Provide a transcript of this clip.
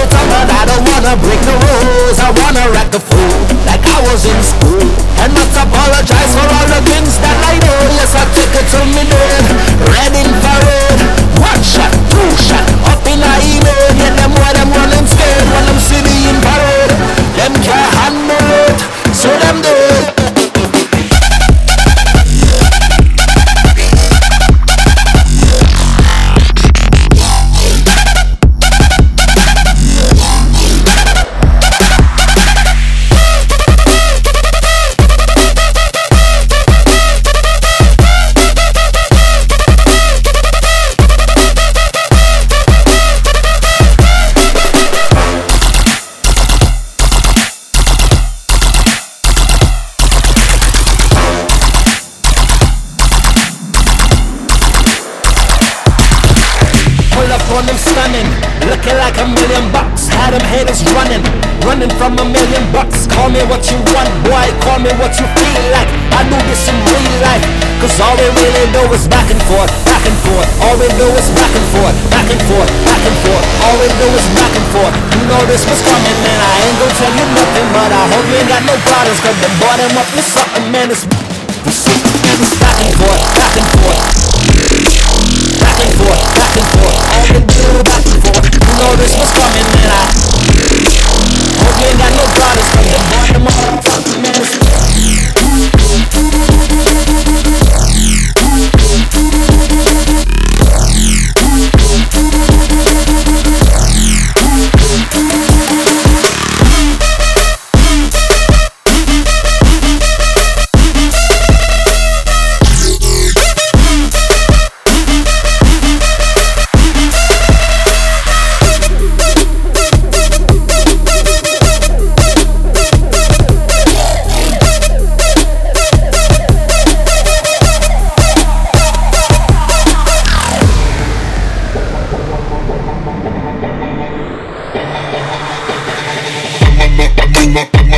time, but I don't wanna break the rules. I wanna act the fool like I was in school, and not apologize for all the things that I do. Yes, I take it to me dead. Red infrared, one shot, two shot, up in a email. Yeah, them why them running scared when them see the infrared. Them can't handle it, so them do it. On them stunning, looking like $1,000,000. Had them haters running from $1,000,000. Call me what you want, boy, call me what you feel like. I do this in real life, cause all we really do is back and forth, back and forth. All we do is back and forth, back and forth, back and forth. All we do is back and forth. You know this was coming, man, I ain't gon' tell you nothing, but I hope you ain't got no problems, cause them boy them up with something, man. It's back and forth, back and forth. Back and forth, back and forth. All we do back and forth. You know this was coming, man. I hope you ain't got no problems, cause them boy them up, man. I'm